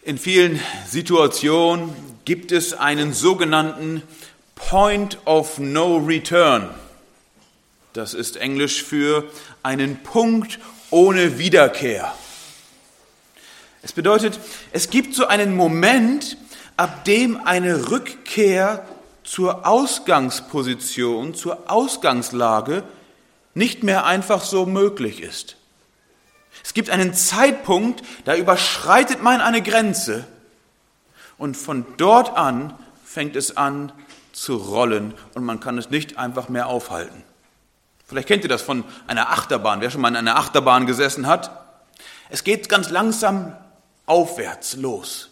In vielen Situationen gibt es einen sogenannten Point of No Return. Das ist Englisch für einen Punkt ohne Wiederkehr. Es bedeutet, es gibt so einen Moment, ab dem eine Rückkehr zur Ausgangsposition, zur Ausgangslage nicht mehr einfach so möglich ist. Es gibt einen Zeitpunkt, da überschreitet man eine Grenze und von dort an fängt es an zu rollen und man kann es nicht einfach mehr aufhalten. Vielleicht kennt ihr das von einer Achterbahn, wer schon mal in einer Achterbahn gesessen hat. Es geht ganz langsam aufwärts los.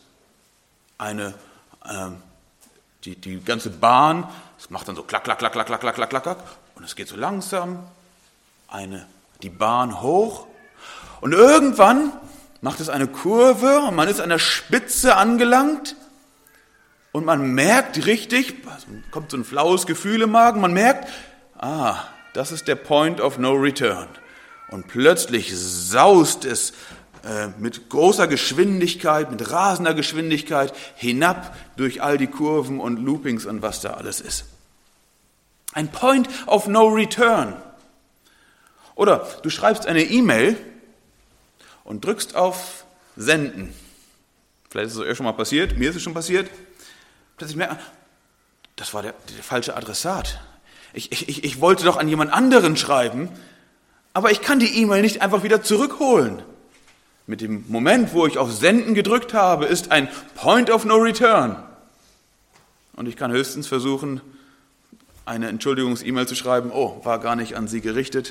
Die ganze Bahn, es macht dann so klack, klack, klack, klack, klack, klack, klack, klack, klack und es geht so langsam die Bahn hoch. Und irgendwann macht es eine Kurve und man ist an der Spitze angelangt und man merkt richtig, kommt so ein flaues Gefühl im Magen, man merkt, das ist der Point of No Return. Und plötzlich saust es mit großer Geschwindigkeit, mit rasender Geschwindigkeit hinab durch all die Kurven und Loopings und was da alles ist. Ein Point of No Return. Oder du schreibst eine E-Mail und drückst auf Senden. Vielleicht ist es euch schon mal passiert, mir ist es schon passiert. Plötzlich merkt man, das war der falsche Adressat. Ich wollte doch an jemand anderen schreiben, aber ich kann die E-Mail nicht einfach wieder zurückholen. Mit dem Moment, wo ich auf Senden gedrückt habe, ist ein Point of No Return. Und ich kann höchstens versuchen, eine Entschuldigungs-E-Mail zu schreiben, war gar nicht an Sie gerichtet.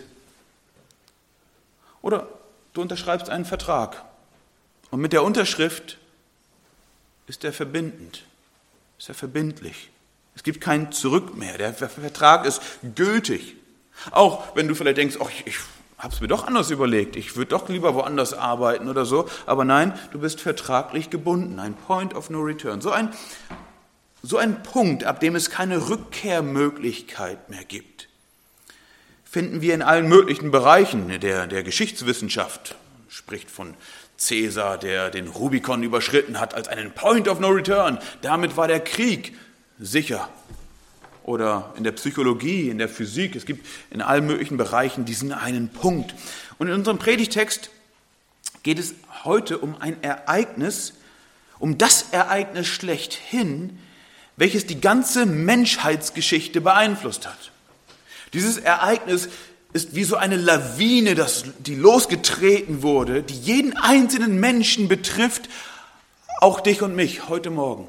Oder du unterschreibst einen Vertrag und mit der Unterschrift ist er verbindend, ist er verbindlich. Es gibt kein Zurück mehr, der Vertrag ist gültig. Auch wenn du vielleicht denkst, ich habe es mir doch anders überlegt, ich würde doch lieber woanders arbeiten oder so, aber nein, du bist vertraglich gebunden, ein Point of No Return. So ein Punkt, ab dem es keine Rückkehrmöglichkeit mehr gibt, finden wir in allen möglichen Bereichen der Geschichtswissenschaft. Spricht von Caesar, der den Rubikon überschritten hat, als einen Point of No Return. Damit war der Krieg sicher. Oder in der Psychologie, in der Physik, es gibt in allen möglichen Bereichen diesen einen Punkt. Und in unserem Predigtext geht es heute um ein Ereignis, um das Ereignis schlechthin, welches die ganze Menschheitsgeschichte beeinflusst hat. Dieses Ereignis ist wie so eine Lawine, die losgetreten wurde, die jeden einzelnen Menschen betrifft, auch dich und mich heute Morgen.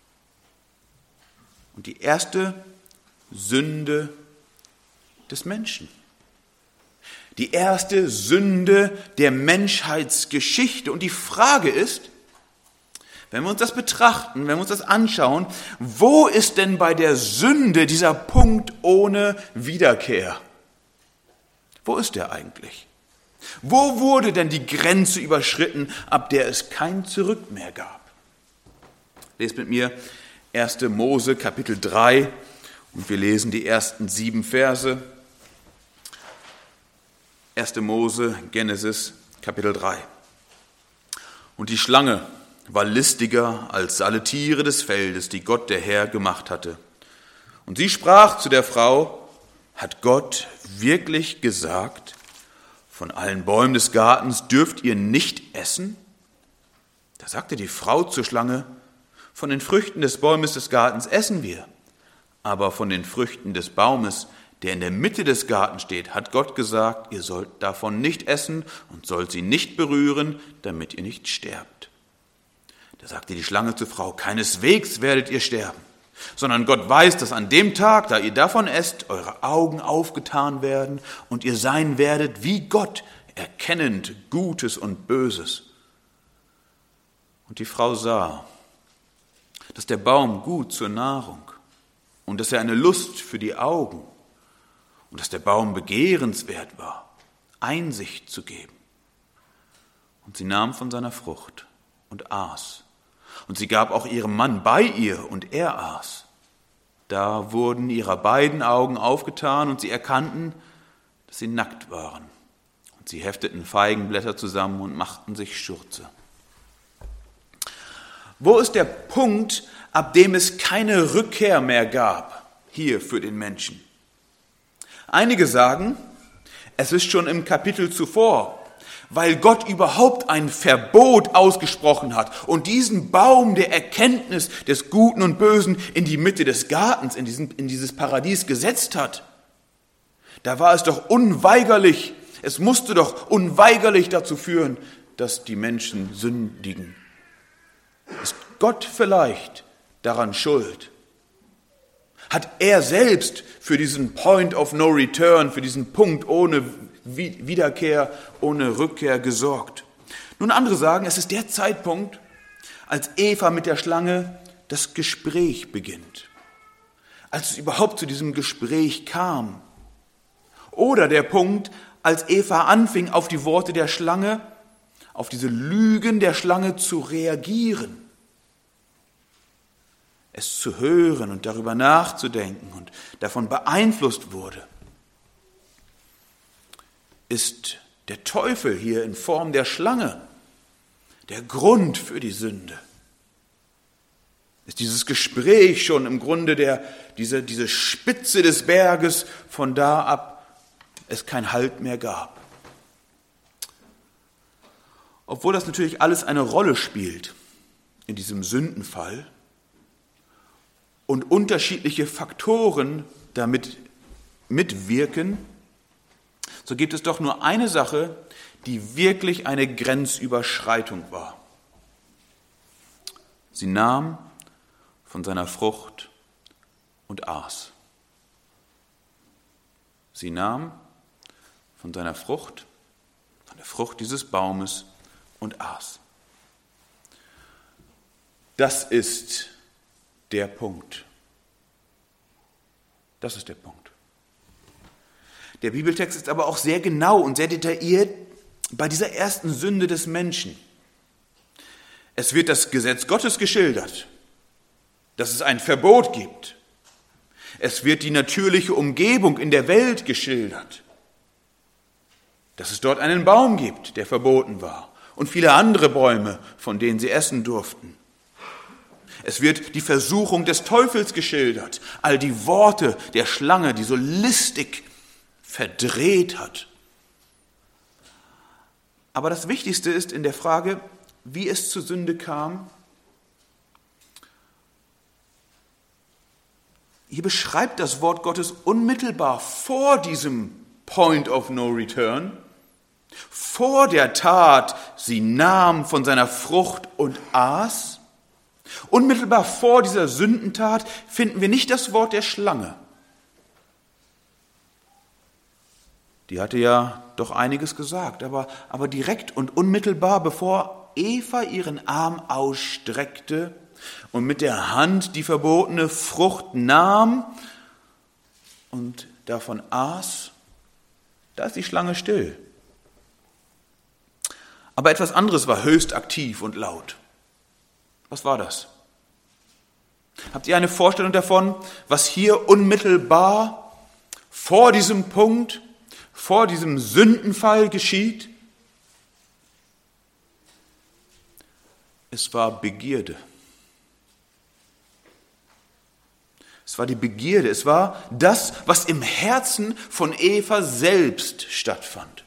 Und die erste Sünde des Menschen. Die erste Sünde der Menschheitsgeschichte. Und die Frage ist, wenn wir uns das betrachten, wenn wir uns das anschauen, wo ist denn bei der Sünde dieser Punkt ohne Wiederkehr? Wo ist der eigentlich? Wo wurde denn die Grenze überschritten, ab der es kein Zurück mehr gab? Lest mit mir 1. Mose, Kapitel 3, und wir lesen die ersten 7 Verse. 1. Mose, Genesis, Kapitel 3. Und die Schlange war listiger als alle Tiere des Feldes, die Gott der Herr gemacht hatte. Und sie sprach zu der Frau, hat Gott wirklich gesagt, von allen Bäumen des Gartens dürft ihr nicht essen? Da sagte die Frau zur Schlange, von den Früchten des Baumes des Gartens essen wir, aber von den Früchten des Baumes, der in der Mitte des Gartens steht, hat Gott gesagt, ihr sollt davon nicht essen und sollt sie nicht berühren, damit ihr nicht sterbt. Da sagte die Schlange zur Frau, keineswegs werdet ihr sterben, sondern Gott weiß, dass an dem Tag, da ihr davon esst, eure Augen aufgetan werden und ihr sein werdet wie Gott, erkennend Gutes und Böses. Und die Frau sah, dass der Baum gut zur Nahrung und dass er eine Lust für die Augen und dass der Baum begehrenswert war, Einsicht zu geben. Und sie nahm von seiner Frucht und aß. Und sie gab auch ihrem Mann bei ihr, und er aß. Da wurden ihrer beiden Augen aufgetan, und sie erkannten, dass sie nackt waren. Und sie hefteten Feigenblätter zusammen und machten sich Schürze. Wo ist der Punkt, ab dem es keine Rückkehr mehr gab, hier für den Menschen? Einige sagen, es ist schon im Kapitel zuvor, weil Gott überhaupt ein Verbot ausgesprochen hat und diesen Baum der Erkenntnis des Guten und Bösen in die Mitte des Gartens, in dieses Paradies gesetzt hat. Da war es doch unweigerlich, es musste doch unweigerlich dazu führen, dass die Menschen sündigen. Ist Gott vielleicht daran schuld? Hat er selbst für diesen Point of No Return, für diesen Punkt ohne Wiederkehr, ohne Rückkehr gesorgt? Nun, andere sagen, es ist der Zeitpunkt, als Eva mit der Schlange das Gespräch beginnt. Als es überhaupt zu diesem Gespräch kam. Oder der Punkt, als Eva anfing, auf die Worte der Schlange, auf diese Lügen der Schlange zu reagieren. Es zu hören und darüber nachzudenken und davon beeinflusst wurde. Ist der Teufel hier in Form der Schlange der Grund für die Sünde? Ist dieses Gespräch schon im Grunde diese Spitze des Berges, von da ab es kein Halt mehr gab? Obwohl das natürlich alles eine Rolle spielt in diesem Sündenfall und unterschiedliche Faktoren damit mitwirken, so gibt es doch nur eine Sache, die wirklich eine Grenzüberschreitung war. Sie nahm von seiner Frucht und aß. Sie nahm von seiner Frucht, von der Frucht dieses Baumes und aß. Das ist der Punkt. Das ist der Punkt. Der Bibeltext ist aber auch sehr genau und sehr detailliert bei dieser ersten Sünde des Menschen. Es wird das Gesetz Gottes geschildert, dass es ein Verbot gibt. Es wird die natürliche Umgebung in der Welt geschildert, dass es dort einen Baum gibt, der verboten war, und viele andere Bäume, von denen sie essen durften. Es wird die Versuchung des Teufels geschildert, all die Worte der Schlange, die so listig verdreht hat. Aber das Wichtigste ist in der Frage, wie es zur Sünde kam. Hier beschreibt das Wort Gottes unmittelbar vor diesem Point of No Return, vor der Tat, sie nahm von seiner Frucht und aß. Unmittelbar vor dieser Sündentat finden wir nicht das Wort der Schlange. Die hatte ja doch einiges gesagt, aber direkt und unmittelbar, bevor Eva ihren Arm ausstreckte und mit der Hand die verbotene Frucht nahm und davon aß, da ist die Schlange still. Aber etwas anderes war höchst aktiv und laut. Was war das? Habt ihr eine Vorstellung davon, was hier unmittelbar vor diesem Punkt, vor diesem Sündenfall geschieht? Es war Begierde. Es war die Begierde, es war das, was im Herzen von Eva selbst stattfand.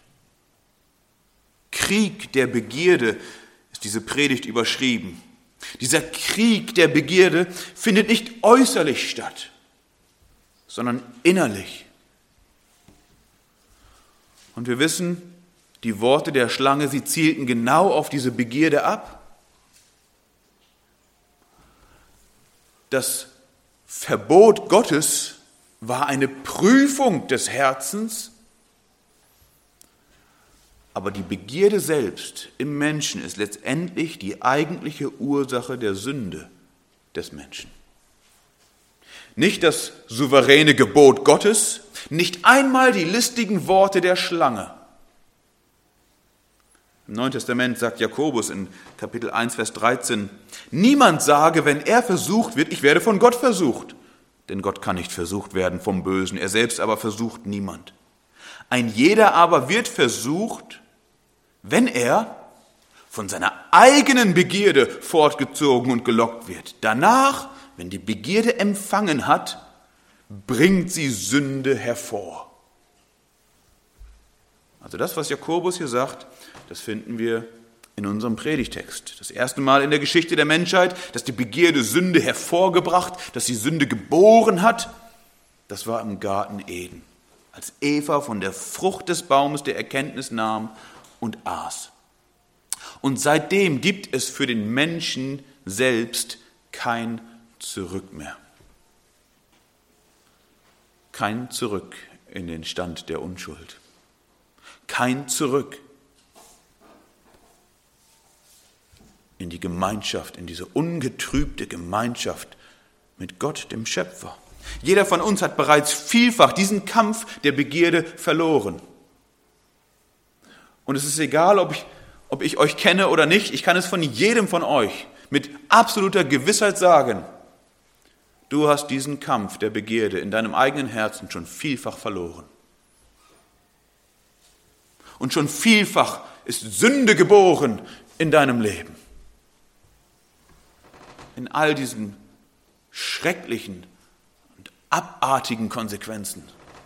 Krieg der Begierde ist diese Predigt überschrieben. Dieser Krieg der Begierde findet nicht äußerlich statt, sondern innerlich. Und wir wissen, die Worte der Schlange, sie zielten genau auf diese Begierde ab. Das Verbot Gottes war eine Prüfung des Herzens, aber die Begierde selbst im Menschen ist letztendlich die eigentliche Ursache der Sünde des Menschen. Nicht das souveräne Gebot Gottes, nicht einmal die listigen Worte der Schlange. Im Neuen Testament sagt Jakobus in Kapitel 1, Vers 13, niemand sage, wenn er versucht wird, ich werde von Gott versucht. Denn Gott kann nicht versucht werden vom Bösen, er selbst aber versucht niemand. Ein jeder aber wird versucht, wenn er von seiner eigenen Begierde fortgezogen und gelockt wird. Danach, wenn die Begierde empfangen hat, bringt sie Sünde hervor. Also das, was Jakobus hier sagt, das finden wir in unserem Predigtext. Das erste Mal in der Geschichte der Menschheit, dass die Begierde Sünde hervorgebracht, dass sie Sünde geboren hat, das war im Garten Eden, als Eva von der Frucht des Baumes der Erkenntnis nahm und aß. Und seitdem gibt es für den Menschen selbst kein Zurück mehr. Kein Zurück in den Stand der Unschuld. Kein Zurück in die Gemeinschaft, in diese ungetrübte Gemeinschaft mit Gott, dem Schöpfer. Jeder von uns hat bereits vielfach diesen Kampf der Begierde verloren. Und es ist egal, ob ich euch kenne oder nicht, ich kann es von jedem von euch mit absoluter Gewissheit sagen, du hast diesen Kampf der Begierde in deinem eigenen Herzen schon vielfach verloren. Und schon vielfach ist Sünde geboren in deinem Leben. In all diesen schrecklichen und abartigen Konsequenzen.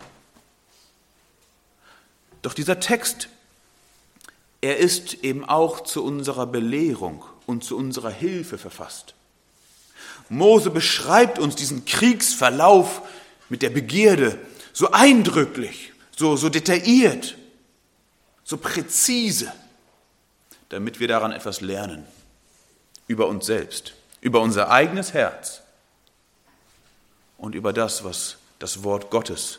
Doch dieser Text, er ist eben auch zu unserer Belehrung und zu unserer Hilfe verfasst. Mose beschreibt uns diesen Kriegsverlauf mit der Begierde so eindrücklich, so detailliert, so präzise, damit wir daran etwas lernen, über uns selbst, über unser eigenes Herz und über das, was das Wort Gottes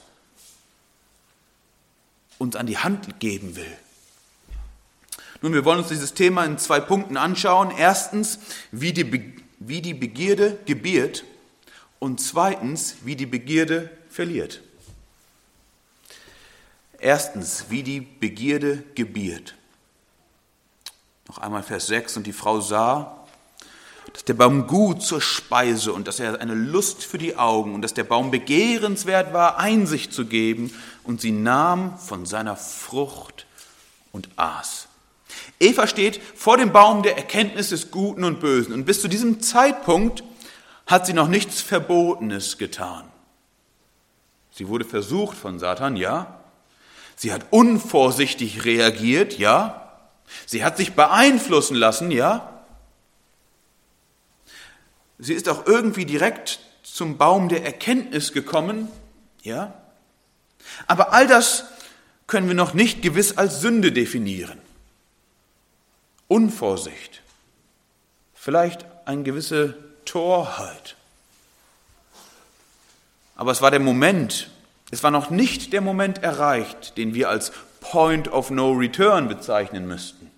uns an die Hand geben will. Nun, wir wollen uns dieses Thema in 2 Punkten anschauen. Erstens, wie die Begierde gebiert und zweitens, wie die Begierde verliert. Erstens, wie die Begierde gebiert. Noch einmal Vers 6. Und die Frau sah, dass der Baum gut zur Speise und dass er eine Lust für die Augen und dass der Baum begehrenswert war, Einsicht zu geben. Und sie nahm von seiner Frucht und aß. Eva steht vor dem Baum der Erkenntnis des Guten und Bösen. Und bis zu diesem Zeitpunkt hat sie noch nichts Verbotenes getan. Sie wurde versucht von Satan, ja. Sie hat unvorsichtig reagiert, ja. Sie hat sich beeinflussen lassen, ja. Sie ist auch irgendwie direkt zum Baum der Erkenntnis gekommen, ja. Aber all das können wir noch nicht gewiss als Sünde definieren. Unvorsicht, vielleicht eine gewisse Torheit. Aber es war der Moment, es war noch nicht der Moment erreicht, den wir als Point of No Return bezeichnen müssten.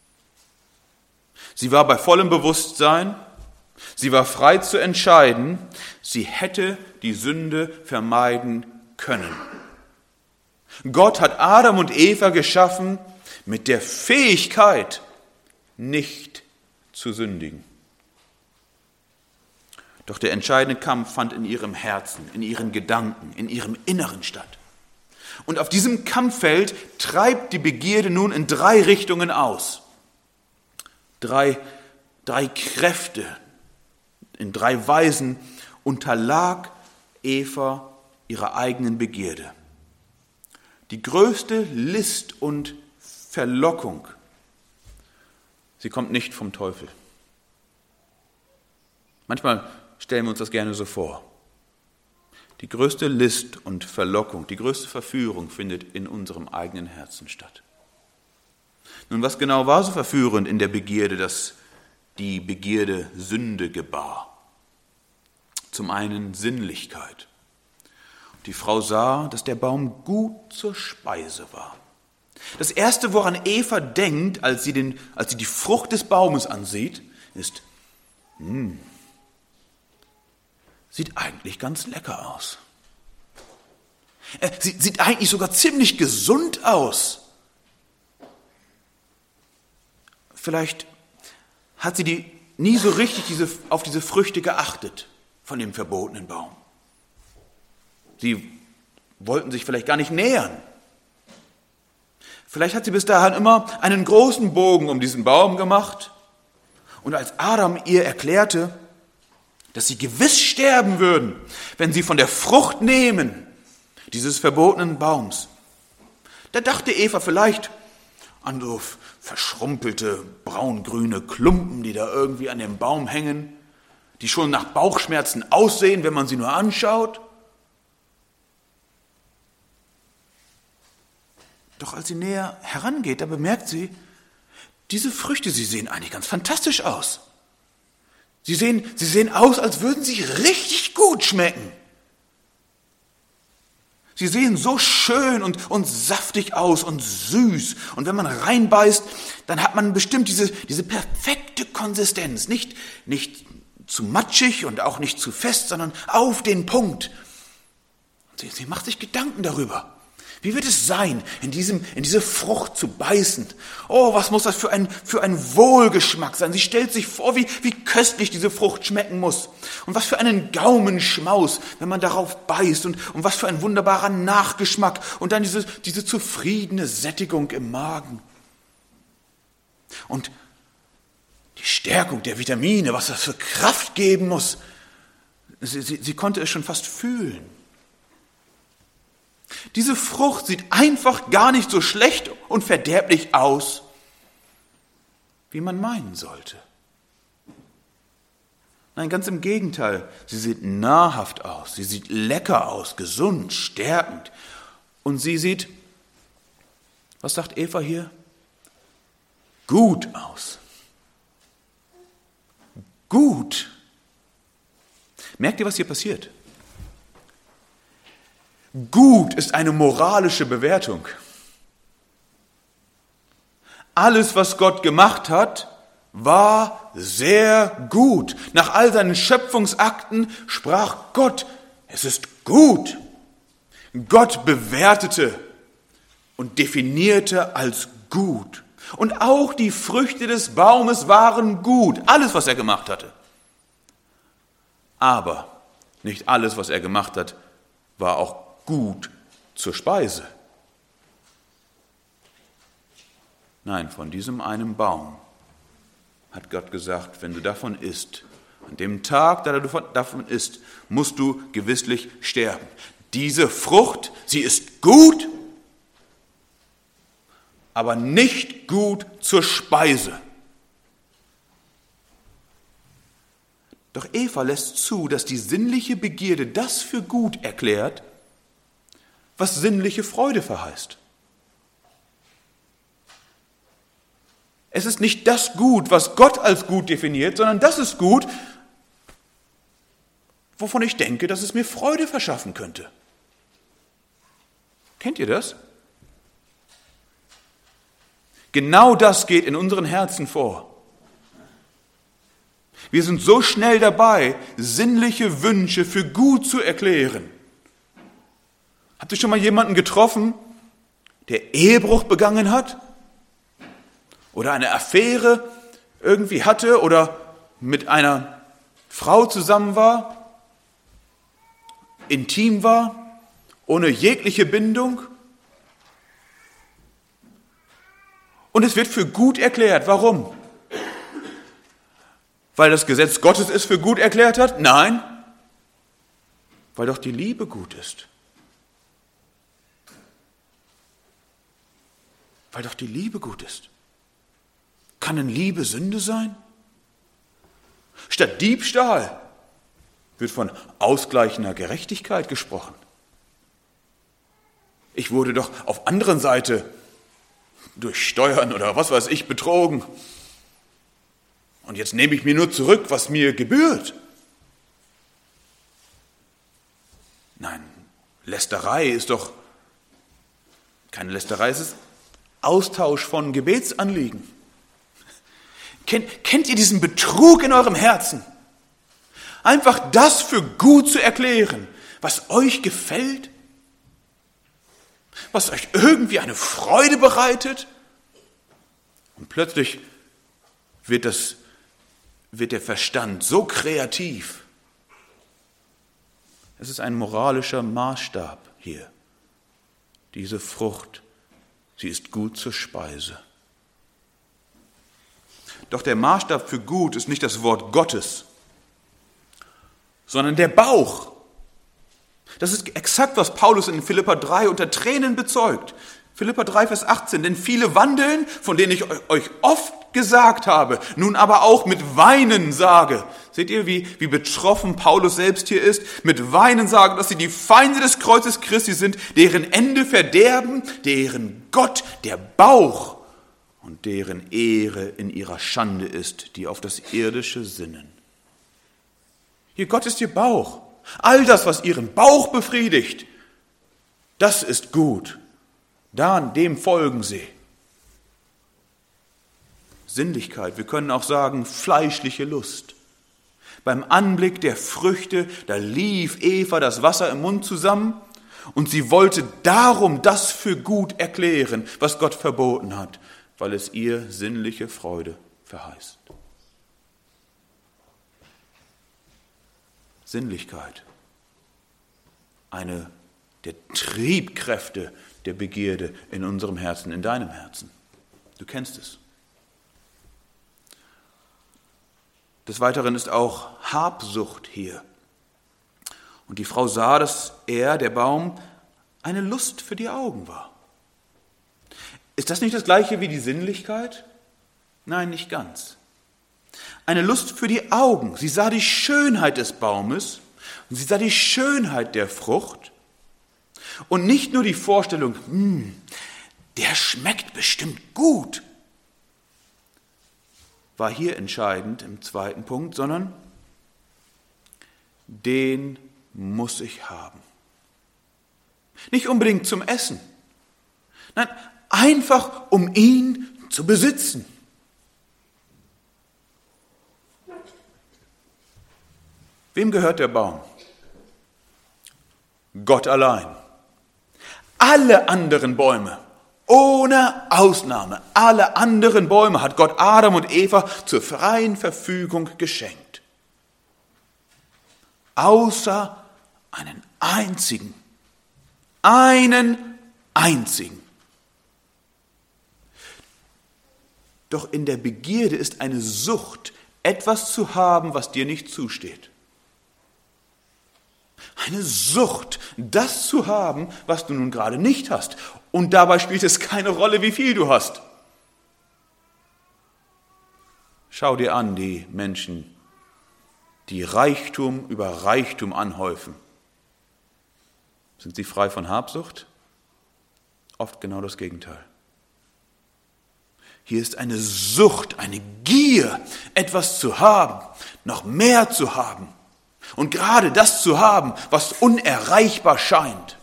Sie war bei vollem Bewusstsein, sie war frei zu entscheiden, sie hätte die Sünde vermeiden können. Gott hat Adam und Eva geschaffen mit der Fähigkeit, nicht zu sündigen. Doch der entscheidende Kampf fand in ihrem Herzen, in ihren Gedanken, in ihrem Inneren statt. Und auf diesem Kampffeld treibt die Begierde nun in 3 Richtungen aus. Drei Kräfte, in 3 Weisen unterlag Eva ihrer eigenen Begierde. Die größte List und Verlockung, sie kommt nicht vom Teufel. Manchmal stellen wir uns das gerne so vor. Die größte List und Verlockung, die größte Verführung findet in unserem eigenen Herzen statt. Nun, was genau war so verführend in der Begierde, dass die Begierde Sünde gebar? Zum einen Sinnlichkeit. Die Frau sah, dass der Baum gut zur Speise war. Das Erste, woran Eva denkt, als sie die Frucht des Baumes ansieht, ist, sieht eigentlich ganz lecker aus. Sieht eigentlich sogar ziemlich gesund aus. Vielleicht hat sie nie so richtig auf diese Früchte geachtet von dem verbotenen Baum. Sie wollten sich vielleicht gar nicht nähern. Vielleicht hat sie bis dahin immer einen großen Bogen um diesen Baum gemacht. Und als Adam ihr erklärte, dass sie gewiss sterben würden, wenn sie von der Frucht nehmen, dieses verbotenen Baums, da dachte Eva vielleicht an so verschrumpelte, braungrüne Klumpen, die da irgendwie an dem Baum hängen, die schon nach Bauchschmerzen aussehen, wenn man sie nur anschaut. Doch als sie näher herangeht, da bemerkt sie, diese Früchte, sie sehen eigentlich ganz fantastisch aus. Sie sehen aus, als würden sie richtig gut schmecken. Sie sehen so schön und saftig aus und süß. Und wenn man reinbeißt, dann hat man bestimmt diese perfekte Konsistenz. Nicht zu matschig und auch nicht zu fest, sondern auf den Punkt. Sie macht sich Gedanken darüber. Wie wird es sein, in diese Frucht zu beißen? Oh, was muss das für ein Wohlgeschmack sein? Sie stellt sich vor, wie köstlich diese Frucht schmecken muss. Und was für einen Gaumenschmaus, wenn man darauf beißt. Und was für ein wunderbarer Nachgeschmack. Und dann diese zufriedene Sättigung im Magen. Und die Stärkung der Vitamine, was das für Kraft geben muss. Sie konnte es schon fast fühlen. Diese Frucht sieht einfach gar nicht so schlecht und verderblich aus, wie man meinen sollte. Nein, ganz im Gegenteil. Sie sieht nahrhaft aus, sie sieht lecker aus, gesund, stärkend. Und sie sieht, was sagt Eva hier? Gut aus. Gut. Merkt ihr, was hier passiert? Gut ist eine moralische Bewertung. Alles, was Gott gemacht hat, war sehr gut. Nach all seinen Schöpfungsakten sprach Gott, es ist gut. Gott bewertete und definierte als gut. Und auch die Früchte des Baumes waren gut. Alles, was er gemacht hatte. Aber nicht alles, was er gemacht hat, war auch gut zur Speise. Nein, von diesem einen Baum hat Gott gesagt, wenn du davon isst, an dem Tag, da du davon isst, musst du gewisslich sterben. Diese Frucht, sie ist gut, aber nicht gut zur Speise. Doch Eva lässt zu, dass die sinnliche Begierde das für gut erklärt, was sinnliche Freude verheißt. Es ist nicht das Gut, was Gott als gut definiert, sondern das ist gut, wovon ich denke, dass es mir Freude verschaffen könnte. Kennt ihr das? Genau das geht in unseren Herzen vor. Wir sind so schnell dabei, sinnliche Wünsche für gut zu erklären. Habt ihr schon mal jemanden getroffen, der Ehebruch begangen hat? Oder eine Affäre irgendwie hatte oder mit einer Frau zusammen war? Intim war? Ohne jegliche Bindung? Und es wird für gut erklärt. Warum? Weil das Gesetz Gottes es für gut erklärt hat? Nein. Weil doch die Liebe gut ist. Weil doch die Liebe gut ist. Kann denn Liebe Sünde sein? Statt Diebstahl wird von ausgleichender Gerechtigkeit gesprochen. Ich wurde doch auf anderen Seite durch Steuern oder was weiß ich betrogen. Und jetzt nehme ich mir nur zurück, was mir gebührt. Nein, Lästerei ist doch keine Lästerei, es ist Austausch von Gebetsanliegen. Kennt ihr diesen Betrug in eurem Herzen? Einfach das für gut zu erklären, was euch gefällt, was euch irgendwie eine Freude bereitet. Und plötzlich wird der Verstand so kreativ. Es ist ein moralischer Maßstab hier. Diese Frucht sie ist gut zur Speise. Doch der Maßstab für gut ist nicht das Wort Gottes, sondern der Bauch. Das ist exakt, was Paulus in Philipper 3 unter Tränen bezeugt. Philipper 3, Vers 18, denn viele wandeln, von denen ich euch oft gesagt habe, nun aber auch mit Weinen sage. Seht ihr, wie betroffen Paulus selbst hier ist? Mit Weinen sagen, dass sie die Feinde des Kreuzes Christi sind, deren Ende Verderben, deren Gott der Bauch und deren Ehre in ihrer Schande ist, die auf das Irdische sinnen. Hier, Gott ist ihr Bauch. All das, was ihren Bauch befriedigt, das ist gut. Dem folgen sie. Sinnlichkeit, wir können auch sagen fleischliche Lust. Beim Anblick der Früchte, da lief Eva das Wasser im Mund zusammen und sie wollte darum das für gut erklären, was Gott verboten hat, weil es ihr sinnliche Freude verheißt. Sinnlichkeit, eine der Triebkräfte der Begierde in unserem Herzen, in deinem Herzen. Du kennst es. Des Weiteren ist auch Habsucht hier. Und die Frau sah, dass der Baum, eine Lust für die Augen war. Ist das nicht das Gleiche wie die Sinnlichkeit? Nein, nicht ganz. Eine Lust für die Augen. Sie sah die Schönheit des Baumes und sie sah die Schönheit der Frucht und nicht nur die Vorstellung, der schmeckt bestimmt gut, war hier entscheidend im zweiten Punkt, sondern den muss ich haben. Nicht unbedingt zum Essen, nein, einfach um ihn zu besitzen. Wem gehört der Baum? Gott allein. Alle anderen Bäume, ohne Ausnahme, alle anderen Bäume hat Gott Adam und Eva zur freien Verfügung geschenkt. Außer einen einzigen. Einen einzigen. Doch in der Begierde ist eine Sucht, etwas zu haben, was dir nicht zusteht. Eine Sucht, das zu haben, was du nun gerade nicht hast. Und dabei spielt es keine Rolle, wie viel du hast. Schau dir an, die Menschen, die Reichtum über Reichtum anhäufen. Sind sie frei von Habsucht? Oft genau das Gegenteil. Hier ist eine Sucht, eine Gier, etwas zu haben, noch mehr zu haben. Und gerade das zu haben, was unerreichbar scheint.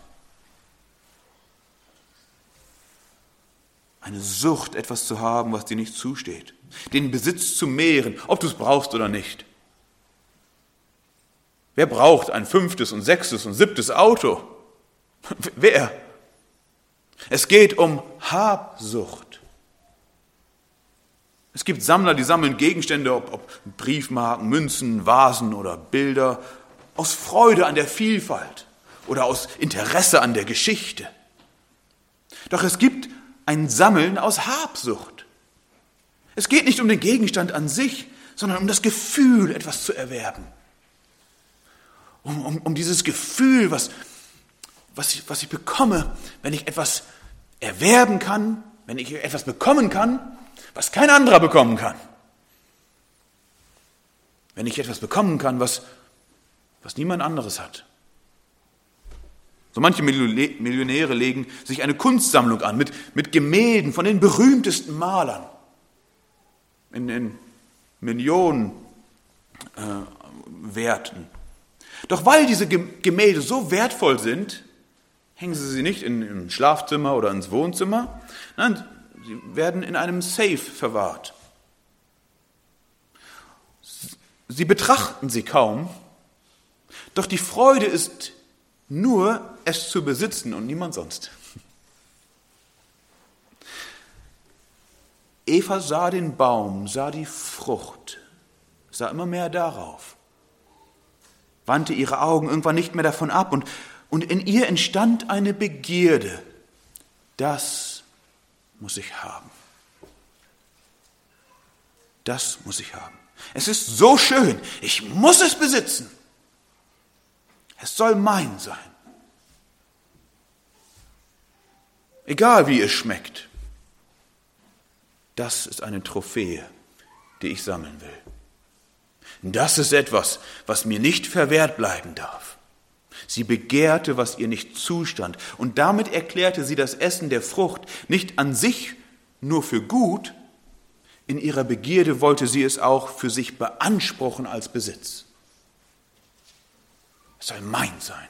Eine Sucht, etwas zu haben, was dir nicht zusteht. Den Besitz zu mehren, ob du es brauchst oder nicht. Wer braucht ein 5. und 6. und 7. Auto? Wer? Es geht um Habsucht. Es gibt Sammler, die sammeln Gegenstände, ob Briefmarken, Münzen, Vasen oder Bilder, aus Freude an der Vielfalt oder aus Interesse an der Geschichte. Doch es gibt ein Sammeln aus Habsucht. Es geht nicht um den Gegenstand an sich, sondern um das Gefühl, etwas zu erwerben. Um dieses Gefühl, was ich bekomme, wenn ich etwas erwerben kann, wenn ich etwas bekommen kann, was kein anderer bekommen kann. Wenn ich etwas bekommen kann, was niemand anderes hat. So manche Millionäre legen sich eine Kunstsammlung an mit Gemälden von den berühmtesten Malern. In Millionen Werten. Doch weil diese Gemälde so wertvoll sind, hängen sie nicht im Schlafzimmer oder ins Wohnzimmer. Nein, sie werden in einem Safe verwahrt. Sie betrachten sie kaum, doch die Freude ist nur, es zu besitzen und niemand sonst. Eva sah den Baum, sah die Frucht, sah immer mehr darauf, wandte ihre Augen irgendwann nicht mehr davon ab und in ihr entstand eine Begierde, das muss ich haben. Das muss ich haben. Es ist so schön, ich muss es besitzen. Es soll mein sein. Egal wie es schmeckt. Das ist eine Trophäe, die ich sammeln will. Das ist etwas, was mir nicht verwehrt bleiben darf. Sie begehrte, was ihr nicht zustand, und damit erklärte sie das Essen der Frucht nicht an sich nur für gut, in ihrer Begierde wollte sie es auch für sich beanspruchen als Besitz. Es soll mein sein.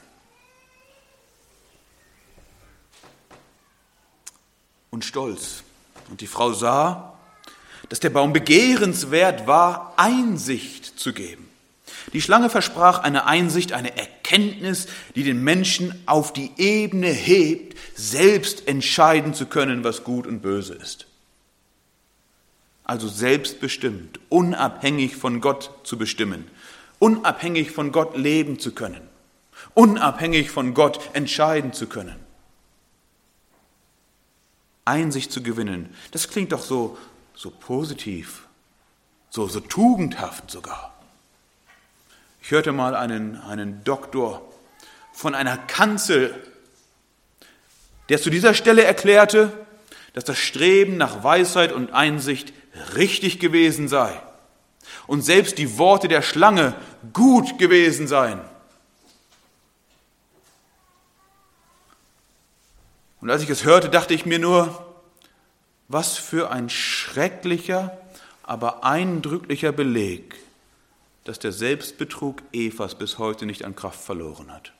Und Stolz. Und die Frau sah, dass der Baum begehrenswert war, Einsicht zu geben. Die Schlange versprach eine Einsicht, eine Erkenntnis, die den Menschen auf die Ebene hebt, selbst entscheiden zu können, was gut und böse ist. Also selbstbestimmt, unabhängig von Gott zu bestimmen, unabhängig von Gott leben zu können, unabhängig von Gott entscheiden zu können. Einsicht zu gewinnen, das klingt doch so positiv, so tugendhaft sogar. Ich hörte mal einen Doktor von einer Kanzel, der zu dieser Stelle erklärte, dass das Streben nach Weisheit und Einsicht richtig gewesen sei und selbst die Worte der Schlange gut gewesen seien. Und als ich es hörte, dachte ich mir nur, was für ein schrecklicher, aber eindrücklicher Beleg, dass der Selbstbetrug Evas bis heute nicht an Kraft verloren hat.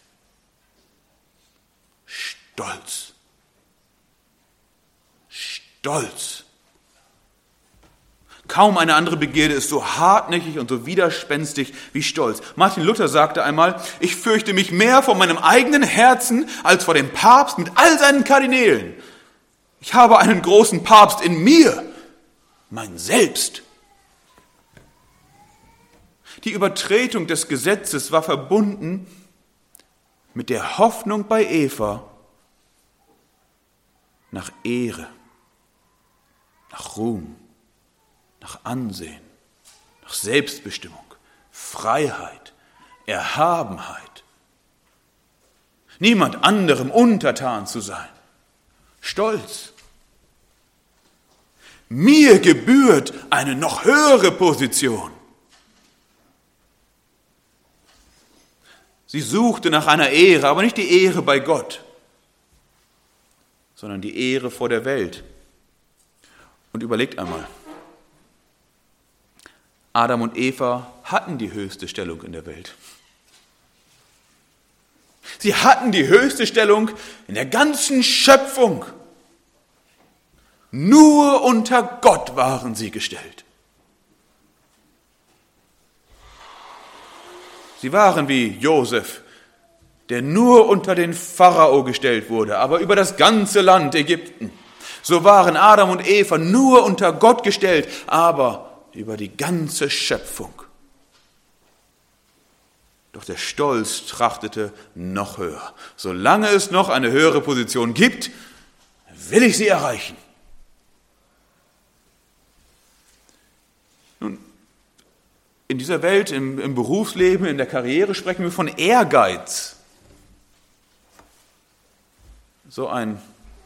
Stolz. Stolz. Kaum eine andere Begierde ist so hartnäckig und so widerspenstig wie Stolz. Martin Luther sagte einmal, ich fürchte mich mehr vor meinem eigenen Herzen als vor dem Papst mit all seinen Kardinälen. Ich habe einen großen Papst in mir, mein Selbst. Die Übertretung des Gesetzes war verbunden mit der Hoffnung bei Eva nach Ehre, nach Ruhm, nach Ansehen, nach Selbstbestimmung, Freiheit, Erhabenheit. Niemand anderem untertan zu sein. Stolz. Mir gebührt eine noch höhere Position. Sie suchte nach einer Ehre, aber nicht die Ehre bei Gott, sondern die Ehre vor der Welt. Und überlegt einmal, Adam und Eva hatten die höchste Stellung in der Welt. Sie hatten die höchste Stellung in der ganzen Schöpfung. Nur unter Gott waren sie gestellt. Sie waren wie Josef, der nur unter den Pharao gestellt wurde, aber über das ganze Land Ägypten. So waren Adam und Eva nur unter Gott gestellt, aber über die ganze Schöpfung. Doch der Stolz trachtete noch höher. Solange es noch eine höhere Position gibt, will ich sie erreichen. Nun, in dieser Welt, im Berufsleben, in der Karriere sprechen wir von Ehrgeiz. So ein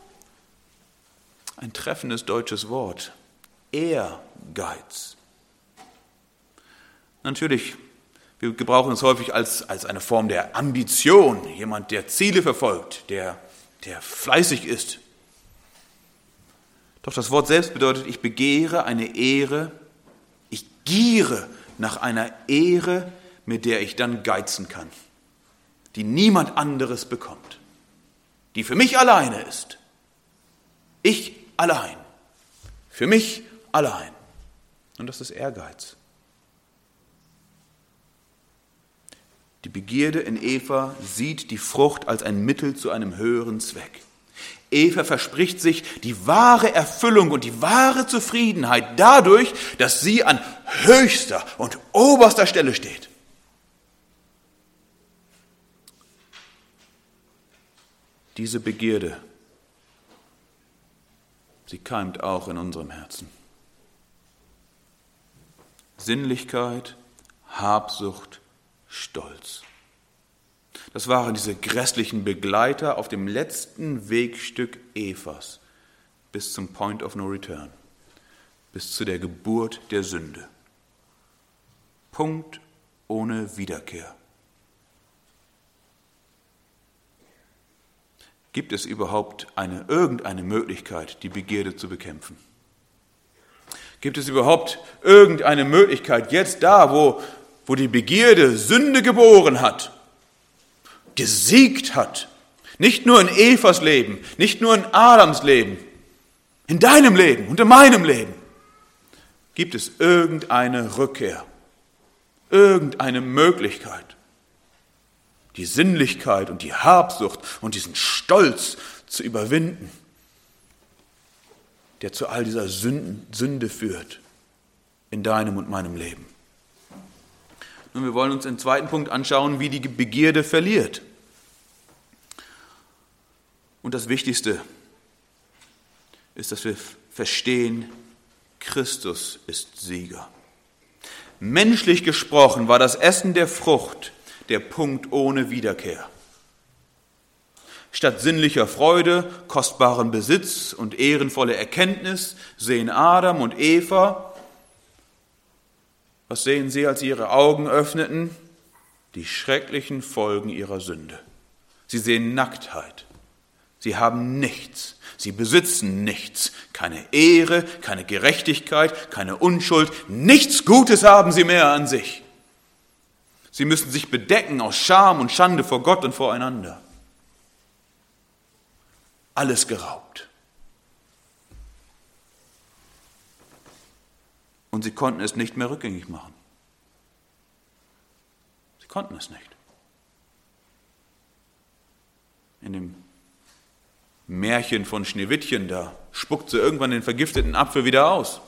treffendes deutsches Wort. Ehrgeiz. Natürlich, wir gebrauchen es häufig als eine Form der Ambition. Jemand, der Ziele verfolgt, der fleißig ist. Doch das Wort selbst bedeutet, ich begehre eine Ehre, ich giere nach einer Ehre, mit der ich dann geizen kann, die niemand anderes bekommt, die für mich alleine ist. Ich allein, für mich allein. Und das ist Ehrgeiz. Die Begierde in Eva sieht die Frucht als ein Mittel zu einem höheren Zweck. Eva verspricht sich die wahre Erfüllung und die wahre Zufriedenheit dadurch, dass sie an höchster und oberster Stelle steht. Diese Begierde sie keimt auch in unserem Herzen. Sinnlichkeit, Habsucht, Stolz. Das waren diese grässlichen Begleiter auf dem letzten Wegstück Evas bis zum Point of No Return, bis zu der Geburt der Sünde. Punkt ohne Wiederkehr. Gibt es überhaupt irgendeine Möglichkeit, die Begierde zu bekämpfen? Gibt es überhaupt irgendeine Möglichkeit, jetzt da, wo die Begierde Sünde geboren hat, gesiegt hat, nicht nur in Evas Leben, nicht nur in Adams Leben, in deinem Leben und in meinem Leben, gibt es irgendeine Rückkehr, irgendeine Möglichkeit, die Sinnlichkeit und die Habsucht und diesen Stolz zu überwinden, der zu all dieser Sünde führt in deinem und meinem Leben. Nun, wir wollen uns im zweiten Punkt anschauen, wie die Begierde verliert. Und das Wichtigste ist, dass wir verstehen, Christus ist Sieger. Menschlich gesprochen war das Essen der Frucht der Punkt ohne Wiederkehr. Statt sinnlicher Freude, kostbaren Besitz und ehrenvolle Erkenntnis sehen Adam und Eva, was sehen sie, als sie ihre Augen öffneten? Die schrecklichen Folgen ihrer Sünde. Sie sehen Nacktheit. Sie haben nichts. Sie besitzen nichts. Keine Ehre, keine Gerechtigkeit, keine Unschuld. Nichts Gutes haben sie mehr an sich. Sie müssen sich bedecken aus Scham und Schande vor Gott und voreinander. Alles geraubt. Und sie konnten es nicht mehr rückgängig machen. Sie konnten es nicht. In dem Märchen von Schneewittchen, da spuckt sie irgendwann den vergifteten Apfel wieder aus.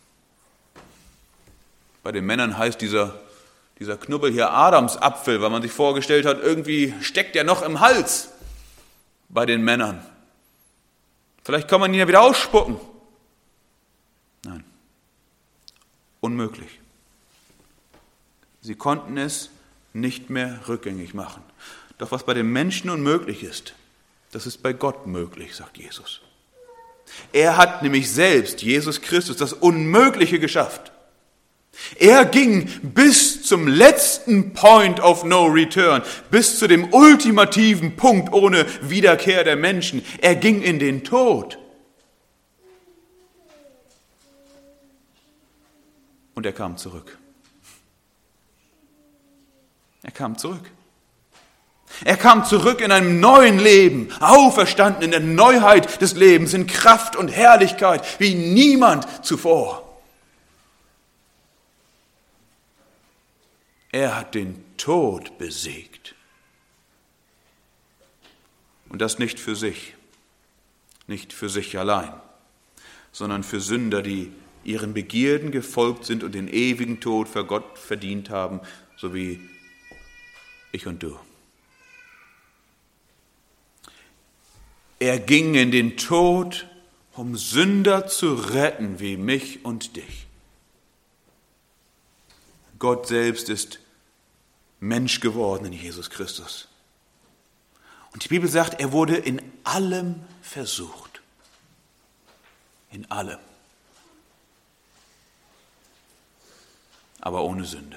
Bei den Männern heißt dieser Knubbel hier Adamsapfel, weil man sich vorgestellt hat, irgendwie steckt der noch im Hals bei den Männern. Vielleicht kann man ihn ja wieder ausspucken. Nein, unmöglich. Sie konnten es nicht mehr rückgängig machen. Doch was bei den Menschen unmöglich ist, das ist bei Gott möglich, sagt Jesus. Er hat nämlich selbst, Jesus Christus, das Unmögliche geschafft. Er ging bis zum letzten Point of No Return, bis zu dem ultimativen Punkt ohne Wiederkehr der Menschen. Er ging in den Tod. Und er kam zurück. Er kam zurück. Er kam zurück in einem neuen Leben, auferstanden in der Neuheit des Lebens, in Kraft und Herrlichkeit, wie niemand zuvor. Er hat den Tod besiegt. Und das nicht für sich allein, sondern für Sünder, die ihren Begierden gefolgt sind und den ewigen Tod für Gott verdient haben, so wie ich und du. Er ging in den Tod, um Sünder zu retten wie mich und dich. Gott selbst ist Mensch geworden in Jesus Christus. Und die Bibel sagt, er wurde in allem versucht. In allem. Aber ohne Sünde.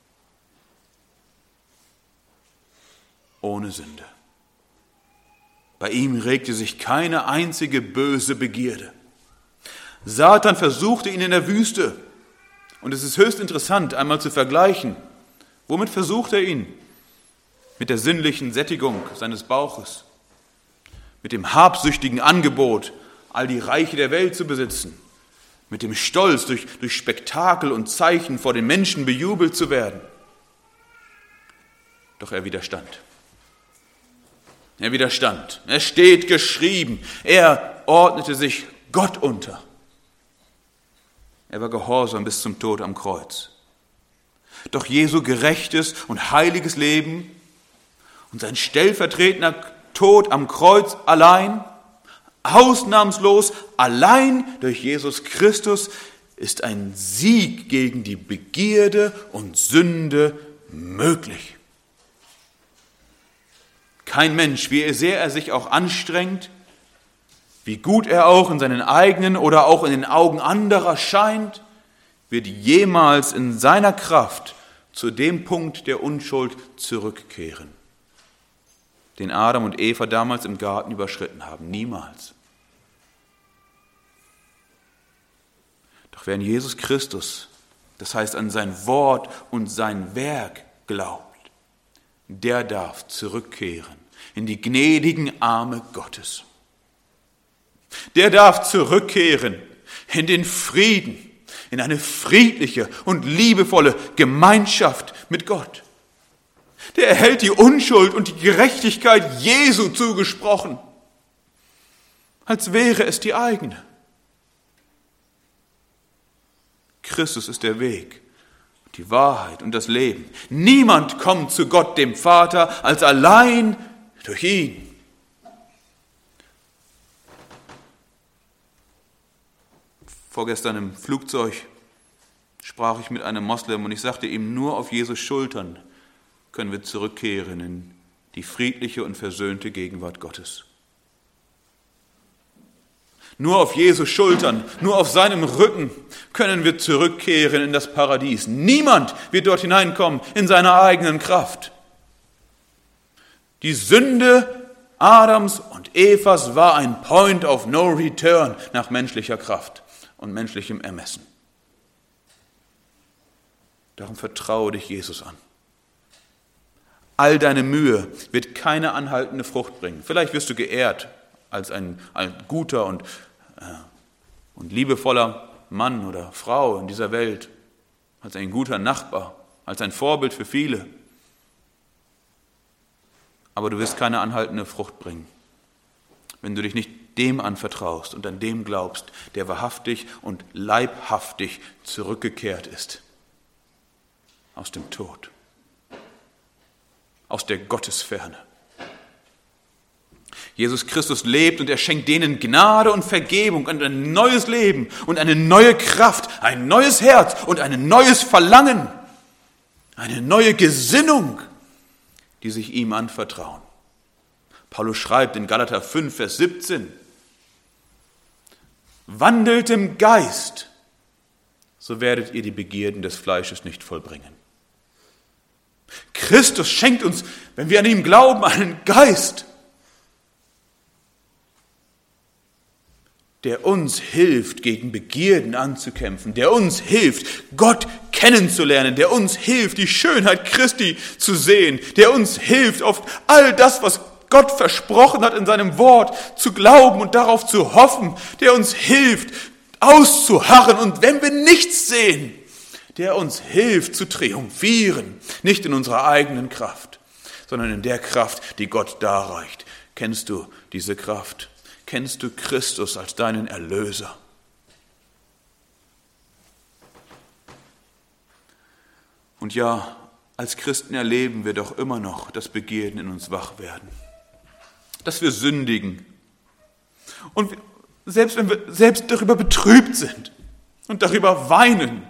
Ohne Sünde. Bei ihm regte sich keine einzige böse Begierde. Satan versuchte ihn in der Wüste. Und es ist höchst interessant, einmal zu vergleichen. Womit versucht er ihn? Mit der sinnlichen Sättigung seines Bauches. Mit dem habsüchtigen Angebot, all die Reiche der Welt zu besitzen. Mit dem Stolz, durch Spektakel und Zeichen vor den Menschen bejubelt zu werden. Doch er widerstand. Er widerstand. Es steht geschrieben. Er ordnete sich Gott unter. Er war gehorsam bis zum Tod am Kreuz. Doch Jesu gerechtes und heiliges Leben und sein stellvertretender Tod am Kreuz allein Ausnahmslos, allein durch Jesus Christus ist ein Sieg gegen die Begierde und Sünde möglich. Kein Mensch, wie sehr er sich auch anstrengt, wie gut er auch in seinen eigenen oder auch in den Augen anderer scheint, wird jemals in seiner Kraft zu dem Punkt der Unschuld zurückkehren, den Adam und Eva damals im Garten überschritten haben. Niemals. Doch wer an Jesus Christus, das heißt an sein Wort und sein Werk glaubt, der darf zurückkehren in die gnädigen Arme Gottes. Der darf zurückkehren in den Frieden, in eine friedliche und liebevolle Gemeinschaft mit Gott. Der erhält die Unschuld und die Gerechtigkeit Jesu zugesprochen, als wäre es die eigene. Christus ist der Weg, die Wahrheit und das Leben. Niemand kommt zu Gott, dem Vater, als allein durch ihn. Vorgestern im Flugzeug sprach ich mit einem Moslem und ich sagte ihm, nur auf Jesus Schultern können wir zurückkehren in die friedliche und versöhnte Gegenwart Gottes. Nur auf Jesus Schultern, nur auf seinem Rücken können wir zurückkehren in das Paradies. Niemand wird dort hineinkommen in seiner eigenen Kraft. Die Sünde Adams und Evas war ein Point of no return nach menschlicher Kraft und menschlichem Ermessen. Darum vertraue dich Jesus an. All deine Mühe wird keine anhaltende Frucht bringen. Vielleicht wirst du geehrt als ein guter und liebevoller Mann oder Frau in dieser Welt, als ein guter Nachbar, als ein Vorbild für viele. Aber du wirst keine anhaltende Frucht bringen, wenn du dich nicht dem anvertraust und an dem glaubst, der wahrhaftig und leibhaftig zurückgekehrt ist aus dem Tod, aus der Gottesferne. Jesus Christus lebt und er schenkt denen Gnade und Vergebung und ein neues Leben und eine neue Kraft, ein neues Herz und ein neues Verlangen, eine neue Gesinnung, die sich ihm anvertrauen. Paulus schreibt in Galater 5, Vers 17, wandelt im Geist, so werdet ihr die Begierden des Fleisches nicht vollbringen. Christus schenkt uns, wenn wir an ihm glauben, einen Geist, der uns hilft, gegen Begierden anzukämpfen, der uns hilft, Gott kennenzulernen, der uns hilft, die Schönheit Christi zu sehen, der uns hilft, auf all das, was Gott versprochen hat in seinem Wort, zu glauben und darauf zu hoffen, der uns hilft, auszuharren und wenn wir nichts sehen, der uns hilft zu triumphieren, nicht in unserer eigenen Kraft, sondern in der Kraft, die Gott darreicht. Kennst du diese Kraft? Kennst du Christus als deinen Erlöser? Und ja, als Christen erleben wir doch immer noch, dass Begierden in uns wach werden, dass wir sündigen und selbst wenn wir selbst darüber betrübt sind und darüber weinen,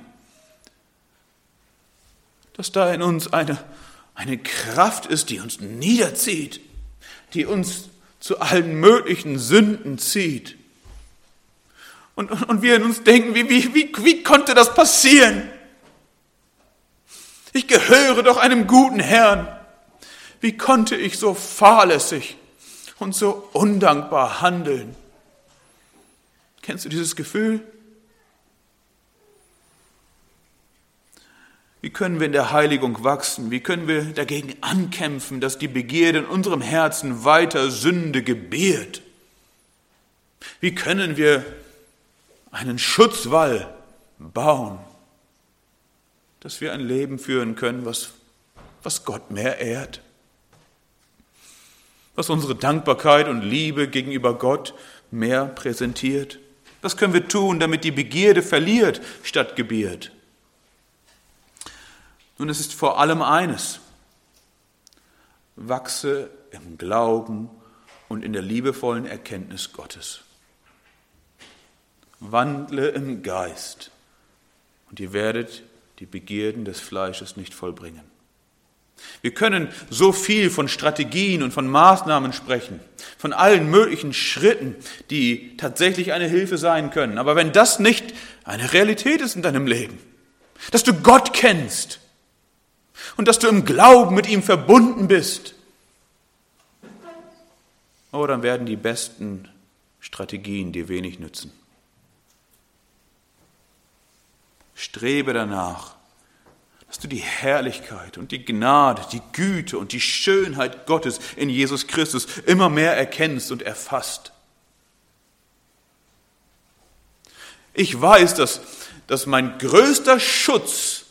dass da in uns eine Kraft ist, die uns niederzieht, die uns zu allen möglichen Sünden zieht. Und wir in uns denken, wie konnte das passieren? Ich gehöre doch einem guten Herrn. Wie konnte ich so fahrlässig und so undankbar handeln? Kennst du dieses Gefühl? Wie können wir in der Heiligung wachsen? Wie können wir dagegen ankämpfen, dass die Begierde in unserem Herzen weiter Sünde gebiert? Wie können wir einen Schutzwall bauen, dass wir ein Leben führen können, was Gott mehr ehrt? Was unsere Dankbarkeit und Liebe gegenüber Gott mehr präsentiert? Was können wir tun, damit die Begierde verliert statt gebiert? Nun, es ist vor allem eines: wachse im Glauben und in der liebevollen Erkenntnis Gottes. Wandle im Geist, und ihr werdet die Begierden des Fleisches nicht vollbringen. Wir können so viel von Strategien und von Maßnahmen sprechen, von allen möglichen Schritten, die tatsächlich eine Hilfe sein können. Aber wenn das nicht eine Realität ist in deinem Leben, dass du Gott kennst und dass du im Glauben mit ihm verbunden bist, oh, dann werden die besten Strategien dir wenig nützen. Strebe danach, dass du die Herrlichkeit und die Gnade, die Güte und die Schönheit Gottes in Jesus Christus immer mehr erkennst und erfasst. Ich weiß, dass mein größter Schutz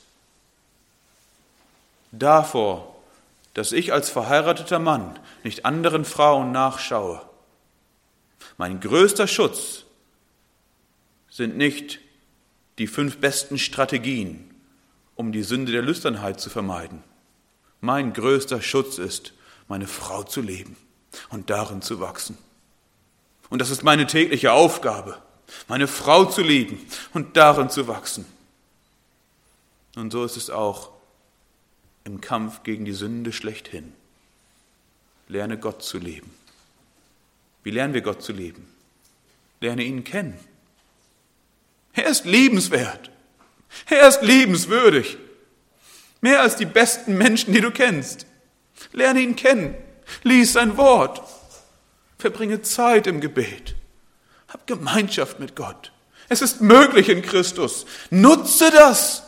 davor, dass ich als verheirateter Mann nicht anderen Frauen nachschaue, mein größter Schutz sind nicht die 5 besten Strategien, um die Sünde der Lüsternheit zu vermeiden. Mein größter Schutz ist, meine Frau zu lieben und darin zu wachsen. Und das ist meine tägliche Aufgabe, meine Frau zu lieben und darin zu wachsen. Und so ist es auch im Kampf gegen die Sünde schlechthin. Lerne Gott zu lieben. Wie lernen wir Gott zu lieben? Lerne ihn kennen. Er ist liebenswert. Er ist liebenswürdig. Mehr als die besten Menschen, die du kennst. Lerne ihn kennen. Lies sein Wort. Verbringe Zeit im Gebet. Hab Gemeinschaft mit Gott. Es ist möglich in Christus. Nutze das.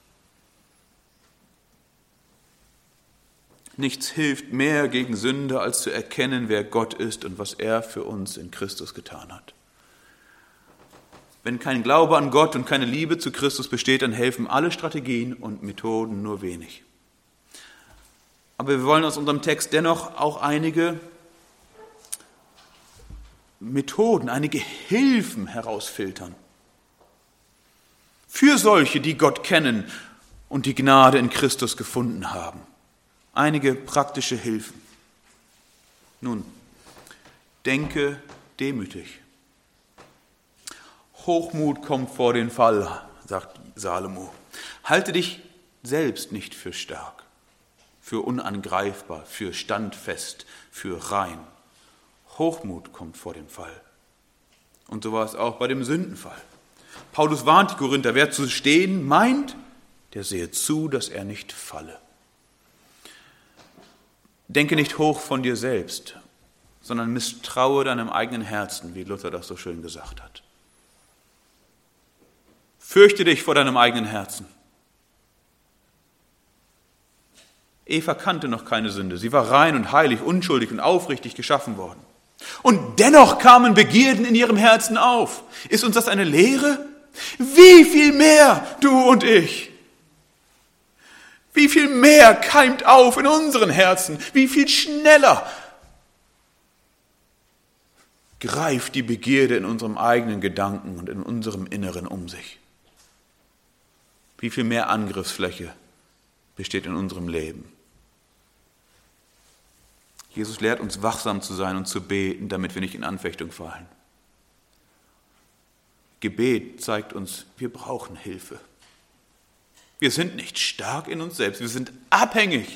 Nichts hilft mehr gegen Sünde, als zu erkennen, wer Gott ist und was er für uns in Christus getan hat. Wenn kein Glaube an Gott und keine Liebe zu Christus besteht, dann helfen alle Strategien und Methoden nur wenig. Aber wir wollen aus unserem Text dennoch auch einige Methoden, einige Hilfen herausfiltern. Für solche, die Gott kennen und die Gnade in Christus gefunden haben. Einige praktische Hilfen. Nun, denke demütig. Hochmut kommt vor den Fall, sagt Salomo. Halte dich selbst nicht für stark, für unangreifbar, für standfest, für rein. Hochmut kommt vor dem Fall. Und so war es auch bei dem Sündenfall. Paulus warnt die Korinther, wer zu stehen meint, der sehe zu, dass er nicht falle. Denke nicht hoch von dir selbst, sondern misstraue deinem eigenen Herzen, wie Luther das so schön gesagt hat. Fürchte dich vor deinem eigenen Herzen. Eva kannte noch keine Sünde. Sie war rein und heilig, unschuldig und aufrichtig geschaffen worden. Und dennoch kamen Begierden in ihrem Herzen auf. Ist uns das eine Lehre? Wie viel mehr, du und ich? Wie viel mehr keimt auf in unseren Herzen? Wie viel schneller greift die Begierde in unserem eigenen Gedanken und in unserem Inneren um sich? Wie viel mehr Angriffsfläche besteht in unserem Leben? Jesus lehrt uns, wachsam zu sein und zu beten, damit wir nicht in Anfechtung fallen. Gebet zeigt uns, wir brauchen Hilfe. Wir sind nicht stark in uns selbst, wir sind abhängig.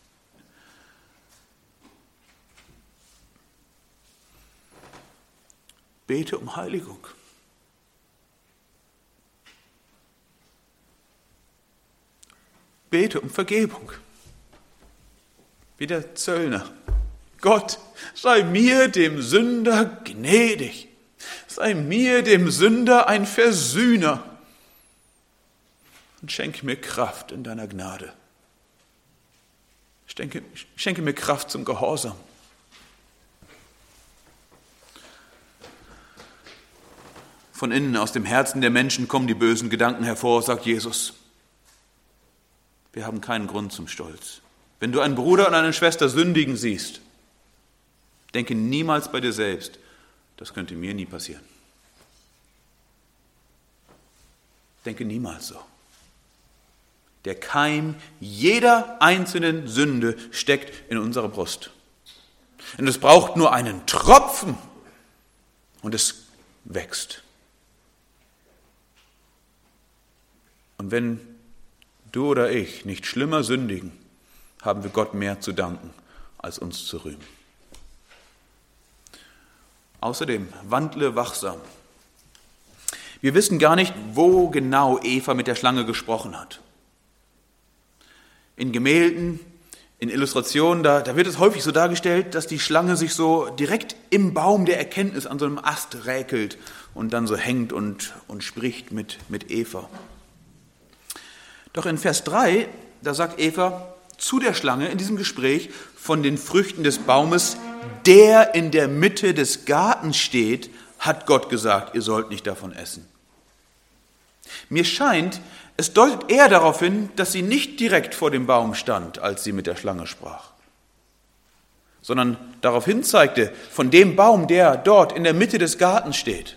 Bete um Heiligung. Bete um Vergebung. Wie der Zöllner. Gott, sei mir, dem Sünder, gnädig. Sei mir, dem Sünder, ein Versöhner. Und schenke mir Kraft in deiner Gnade. Schenke mir Kraft zum Gehorsam. Von innen, aus dem Herzen der Menschen kommen die bösen Gedanken hervor, sagt Jesus. Wir haben keinen Grund zum Stolz. Wenn du einen Bruder und eine Schwester sündigen siehst, denke niemals bei dir selbst, das könnte mir nie passieren. Denke niemals so. Der Keim jeder einzelnen Sünde steckt in unserer Brust. Und es braucht nur einen Tropfen und es wächst. Und wenn du oder ich nicht schlimmer sündigen, haben wir Gott mehr zu danken, als uns zu rühmen. Außerdem, wandle wachsam. Wir wissen gar nicht, wo genau Eva mit der Schlange gesprochen hat. In Gemälden, in Illustrationen, da wird es häufig so dargestellt, dass die Schlange sich so direkt im Baum der Erkenntnis an so einem Ast räkelt und dann so hängt und spricht mit Eva. Doch in Vers 3, da sagt Eva zu der Schlange in diesem Gespräch von den Früchten des Baumes, der in der Mitte des Gartens steht, hat Gott gesagt, ihr sollt nicht davon essen. Mir scheint, es deutet eher darauf hin, dass sie nicht direkt vor dem Baum stand, als sie mit der Schlange sprach, sondern darauf hin zeigte, von dem Baum, der dort in der Mitte des Gartens steht.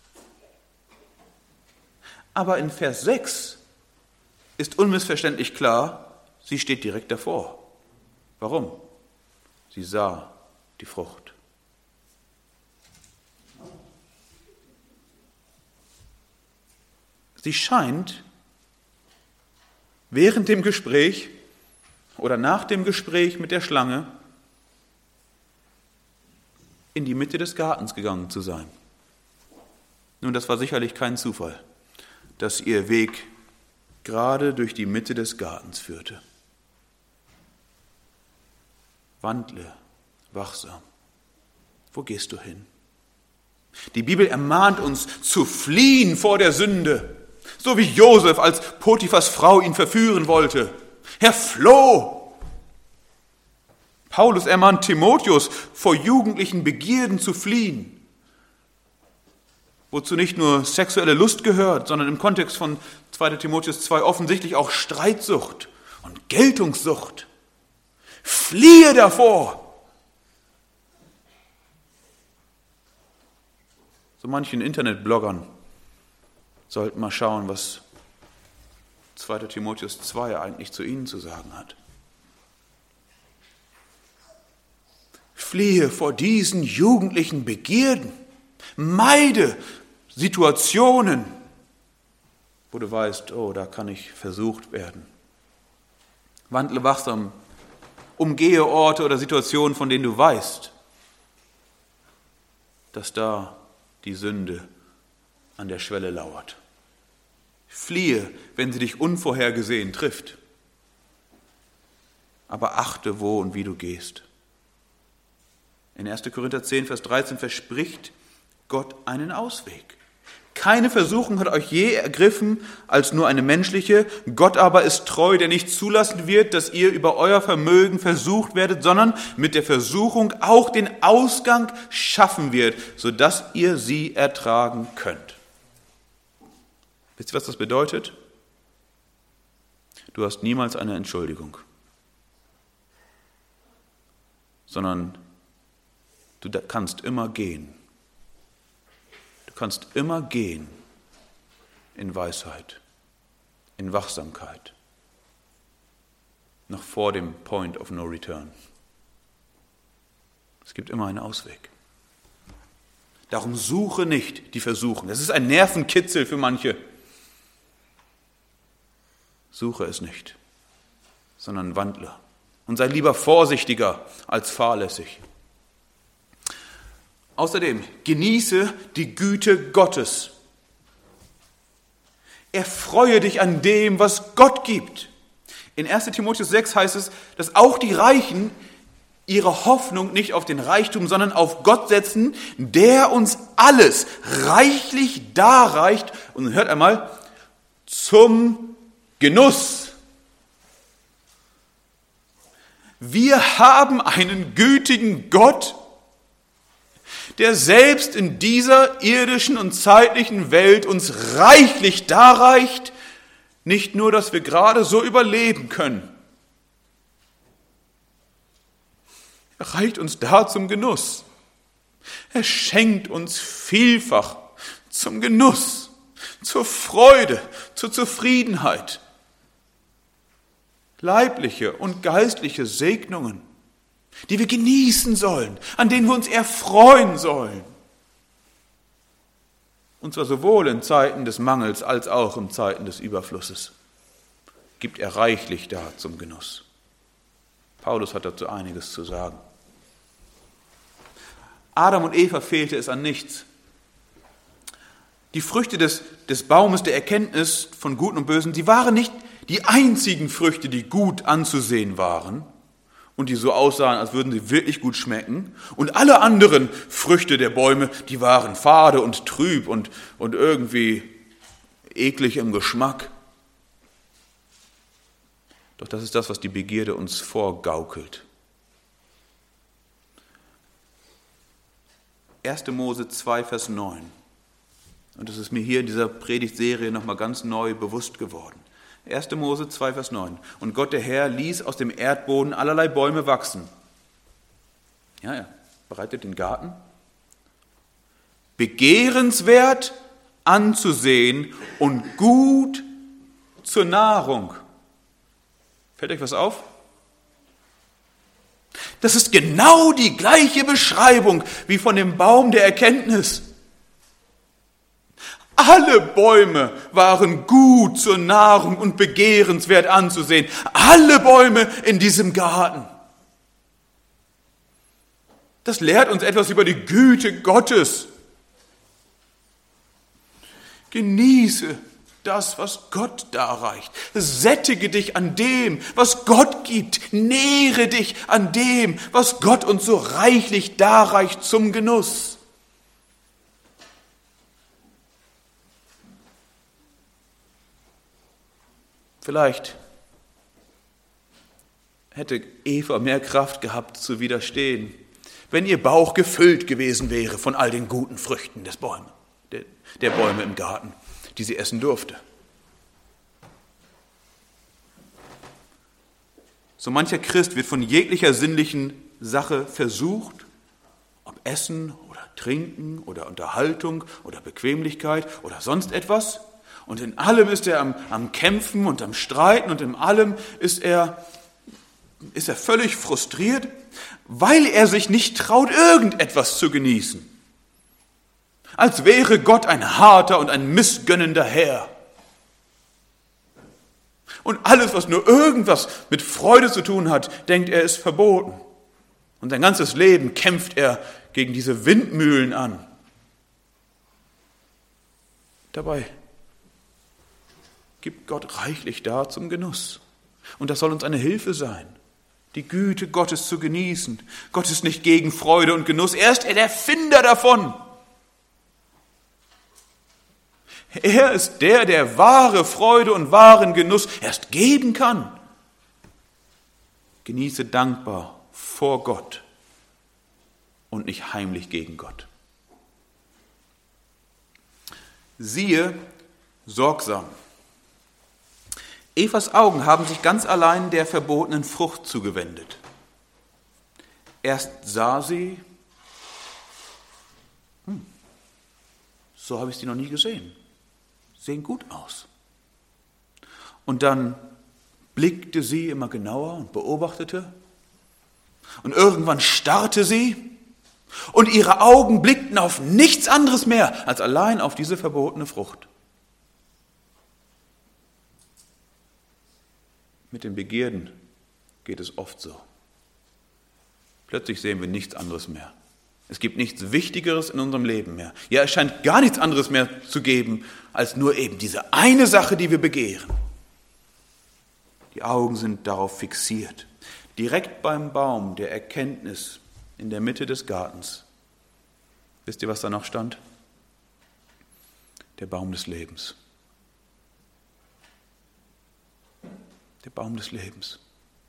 Aber in Vers 6 ist unmissverständlich klar, sie steht direkt davor. Warum? Sie sah die Frucht. Sie scheint während dem Gespräch oder nach dem Gespräch mit der Schlange in die Mitte des Gartens gegangen zu sein. Nun, das war sicherlich kein Zufall, dass ihr Weg gerade durch die Mitte des Gartens führte. Wandle wachsam. Wo gehst du hin? Die Bibel ermahnt uns zu fliehen vor der Sünde, so wie Josef, als Potiphas Frau ihn verführen wollte. Er floh. Paulus ermahnt Timotheus, vor jugendlichen Begierden zu fliehen, wozu nicht nur sexuelle Lust gehört, sondern im Kontext von 2. Timotheus 2 offensichtlich auch Streitsucht und Geltungssucht. Fliehe davor! So manchen Internetbloggern sollten mal schauen, was 2. Timotheus 2 eigentlich zu ihnen zu sagen hat. Fliehe vor diesen jugendlichen Begierden. Meide Situationen, wo du weißt, oh, da kann ich versucht werden. Wandle wachsam, umgehe Orte oder Situationen, von denen du weißt, dass da die Sünde an der Schwelle lauert. Fliehe, wenn sie dich unvorhergesehen trifft. Aber achte, wo und wie du gehst. In 1. Korinther 10, Vers 13 verspricht Gott einen Ausweg. Keine Versuchung hat euch je ergriffen als nur eine menschliche. Gott aber ist treu, der nicht zulassen wird, dass ihr über euer Vermögen versucht werdet, sondern mit der Versuchung auch den Ausgang schaffen wird, sodass ihr sie ertragen könnt. Wisst ihr, was das bedeutet? Du hast niemals eine Entschuldigung, sondern du kannst immer gehen. Du kannst immer gehen in Weisheit, in Wachsamkeit, noch vor dem Point of No Return. Es gibt immer einen Ausweg. Darum suche nicht die Versuchung. Das ist ein Nervenkitzel für manche. Suche es nicht, sondern wandle und sei lieber vorsichtiger als fahrlässig. Außerdem genieße die Güte Gottes. Erfreue dich an dem, was Gott gibt. In 1. Timotheus 6 heißt es, dass auch die Reichen ihre Hoffnung nicht auf den Reichtum, sondern auf Gott setzen, der uns alles reichlich darreicht. Und hört einmal, zum Genuss. Wir haben einen gütigen Gott, der selbst in dieser irdischen und zeitlichen Welt uns reichlich darreicht, nicht nur, dass wir gerade so überleben können. Er reicht uns da zum Genuss. Er schenkt uns vielfach zum Genuss, zur Freude, zur Zufriedenheit. Leibliche und geistliche Segnungen die wir genießen sollen, an denen wir uns erfreuen sollen. Und zwar sowohl in Zeiten des Mangels als auch in Zeiten des Überflusses. Gibt er reichlich da zum Genuss. Paulus hat dazu einiges zu sagen. Adam und Eva fehlte es an nichts. Die Früchte des Baumes der Erkenntnis von Guten und Bösen, die waren nicht die einzigen Früchte, die gut anzusehen waren und die so aussahen, als würden sie wirklich gut schmecken. Und alle anderen Früchte der Bäume, die waren fade und trüb und irgendwie eklig im Geschmack. Doch das ist das, was die Begierde uns vorgaukelt. 1. Mose 2, Vers 9. Und das ist mir hier in dieser Predigtserie nochmal ganz neu bewusst geworden. 1. Mose 2, Vers 9. Und Gott, der Herr, ließ aus dem Erdboden allerlei Bäume wachsen. Ja, er bereitet den Garten. Begehrenswert anzusehen und gut zur Nahrung. Fällt euch was auf? Das ist genau die gleiche Beschreibung wie von dem Baum der Erkenntnis. Alle Bäume waren gut zur Nahrung und begehrenswert anzusehen. Alle Bäume in diesem Garten. Das lehrt uns etwas über die Güte Gottes. Genieße das, was Gott darreicht. Sättige dich an dem, was Gott gibt. Nähre dich an dem, was Gott uns so reichlich darreicht zum Genuss. Vielleicht hätte Eva mehr Kraft gehabt zu widerstehen, wenn ihr Bauch gefüllt gewesen wäre von all den guten Früchten der Bäume im Garten, die sie essen durfte. So mancher Christ wird von jeglicher sinnlichen Sache versucht, ob Essen oder Trinken oder Unterhaltung oder Bequemlichkeit oder sonst etwas. Und in allem ist er am Kämpfen und am Streiten und in allem ist er völlig frustriert, weil er sich nicht traut, irgendetwas zu genießen. Als wäre Gott ein harter und ein missgönnender Herr. Und alles, was nur irgendwas mit Freude zu tun hat, denkt er, ist verboten. Und sein ganzes Leben kämpft er gegen diese Windmühlen an. Dabei gibt Gott reichlich da zum Genuss. Und das soll uns eine Hilfe sein, die Güte Gottes zu genießen. Gott ist nicht gegen Freude und Genuss, er ist der Erfinder davon. Er ist der wahre Freude und wahren Genuss erst geben kann. Genieße dankbar vor Gott und nicht heimlich gegen Gott. Siehe sorgsam. Evas Augen haben sich ganz allein der verbotenen Frucht zugewendet. Erst sah sie, so habe ich sie noch nie gesehen. Sehen gut aus. Und dann blickte sie immer genauer und beobachtete. Und irgendwann starrte sie und ihre Augen blickten auf nichts anderes mehr als allein auf diese verbotene Frucht. Mit den Begierden geht es oft so. Plötzlich sehen wir nichts anderes mehr. Es gibt nichts Wichtigeres in unserem Leben mehr. Ja, es scheint gar nichts anderes mehr zu geben, als nur eben diese eine Sache, die wir begehren. Die Augen sind darauf fixiert. Direkt beim Baum der Erkenntnis in der Mitte des Gartens. Wisst ihr, was da noch stand? Der Baum des Lebens. Der Baum des Lebens.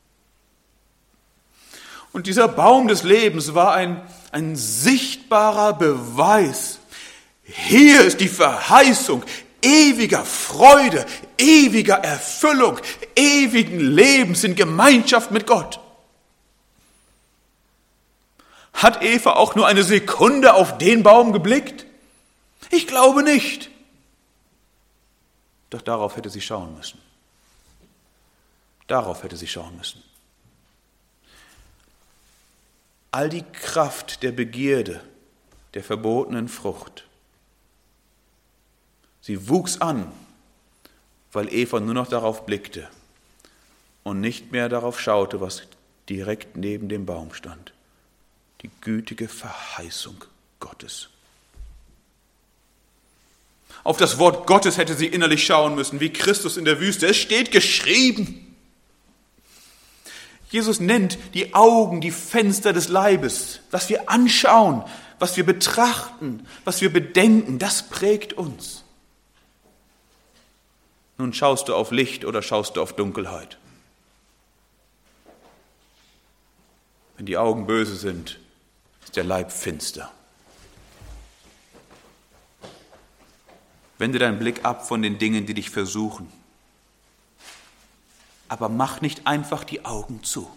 Und dieser Baum des Lebens war ein sichtbarer Beweis. Hier ist die Verheißung ewiger Freude, ewiger Erfüllung, ewigen Lebens in Gemeinschaft mit Gott. Hat Eva auch nur eine Sekunde auf den Baum geblickt? Ich glaube nicht. Doch darauf hätte sie schauen müssen. Darauf hätte sie schauen müssen. all die Kraft der Begierde, der verbotenen Frucht. Sie wuchs an, weil Eva nur noch darauf blickte und nicht mehr darauf schaute, was direkt neben dem Baum stand. Die gütige Verheißung Gottes. Auf das Wort Gottes hätte sie innerlich schauen müssen, wie Christus in der Wüste. Es steht geschrieben. Jesus nennt die Augen die Fenster des Leibes. Was wir anschauen, was wir betrachten, was wir bedenken, das prägt uns. Nun schaust du auf Licht oder schaust du auf Dunkelheit? Wenn die Augen böse sind, ist der Leib finster. Wende deinen Blick ab von den Dingen, die dich versuchen. Aber mach nicht einfach die Augen zu.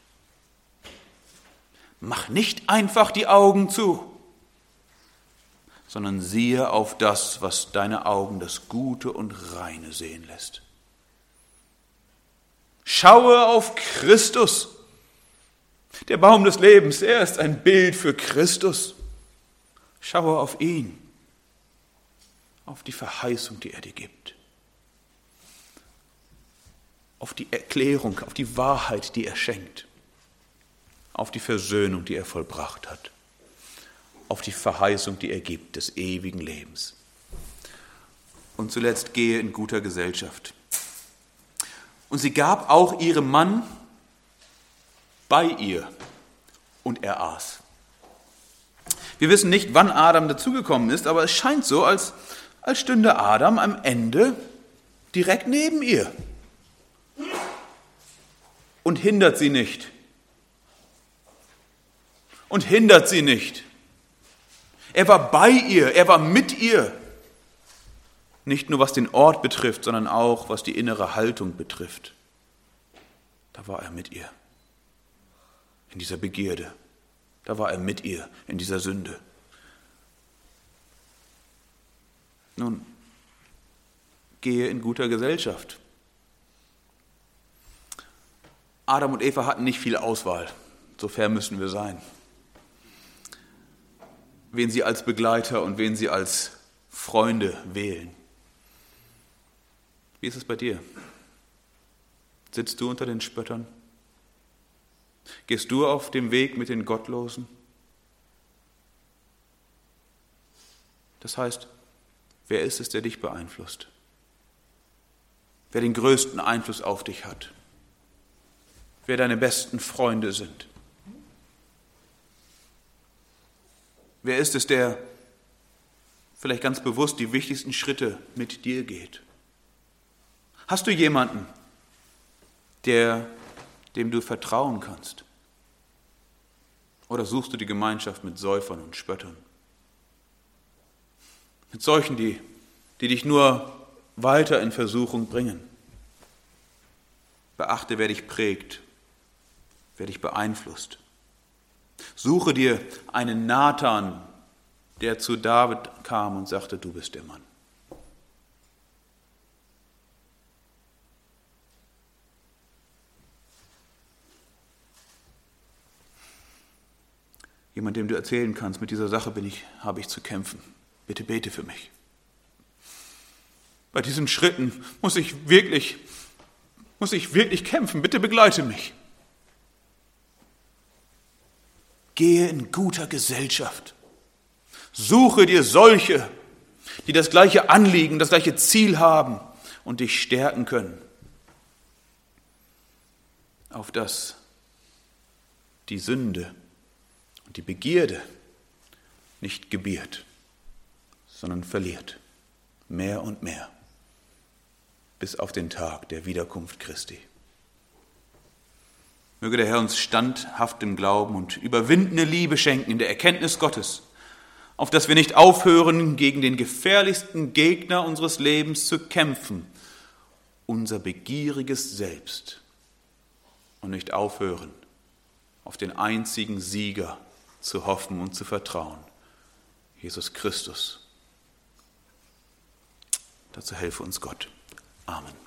Mach nicht einfach die Augen zu, sondern siehe auf das, was deine Augen das Gute und Reine sehen lässt. Schaue auf Christus. Der Baum des Lebens, er ist ein Bild für Christus. Schaue auf ihn. Auf die Verheißung, die er dir gibt, auf die Erklärung, auf die Wahrheit, die er schenkt, auf die Versöhnung, die er vollbracht hat, auf die Verheißung, die er gibt, des ewigen Lebens. Und zuletzt gehe in guter Gesellschaft. Und sie gab auch ihrem Mann bei ihr und er aß. Wir wissen nicht, wann Adam dazugekommen ist, aber es scheint so, als stünde Adam am Ende direkt neben ihr und hindert sie nicht. Und hindert sie nicht. Er war bei ihr, er war mit ihr. Nicht nur was den Ort betrifft, sondern auch was die innere Haltung betrifft. Da war er mit ihr. In dieser Begierde. Da war er mit ihr in dieser Sünde. Nun, gehe in guter Gesellschaft. Adam und Eva hatten nicht viel Auswahl, so fair müssen wir sein. Wen sie als Begleiter und wen sie als Freunde wählen. Wie ist es bei dir? Sitzt du unter den Spöttern? Gehst du auf dem Weg mit den Gottlosen? Das heißt, wer ist es, der dich beeinflusst? Wer den größten Einfluss auf dich hat? Wer deine besten Freunde sind? Wer ist es, der vielleicht ganz bewusst die wichtigsten Schritte mit dir geht? Hast du jemanden, dem du vertrauen kannst? Oder suchst du die Gemeinschaft mit Säufern und Spöttern? Mit solchen, die dich nur weiter in Versuchung bringen. Beachte, wer dich prägt, wer dich beeinflusst. Suche dir einen Nathan, der zu David kam und sagte, du bist der Mann. Jemand, dem du erzählen kannst, mit dieser Sache habe ich zu kämpfen. Bitte bete für mich. Bei diesen Schritten muss ich wirklich kämpfen. Bitte begleite mich. Gehe in guter Gesellschaft. Suche dir solche, die das gleiche Anliegen, das gleiche Ziel haben und dich stärken können. Auf das die Sünde und die Begierde nicht gebiert, sondern verliert. Mehr und mehr. Bis auf den Tag der Wiederkunft Christi. Möge der Herr uns standhaften Glauben und überwindende Liebe schenken in der Erkenntnis Gottes, auf dass wir nicht aufhören, gegen den gefährlichsten Gegner unseres Lebens zu kämpfen, unser begieriges Selbst, und nicht aufhören, auf den einzigen Sieger zu hoffen und zu vertrauen, Jesus Christus. Dazu helfe uns Gott. Amen.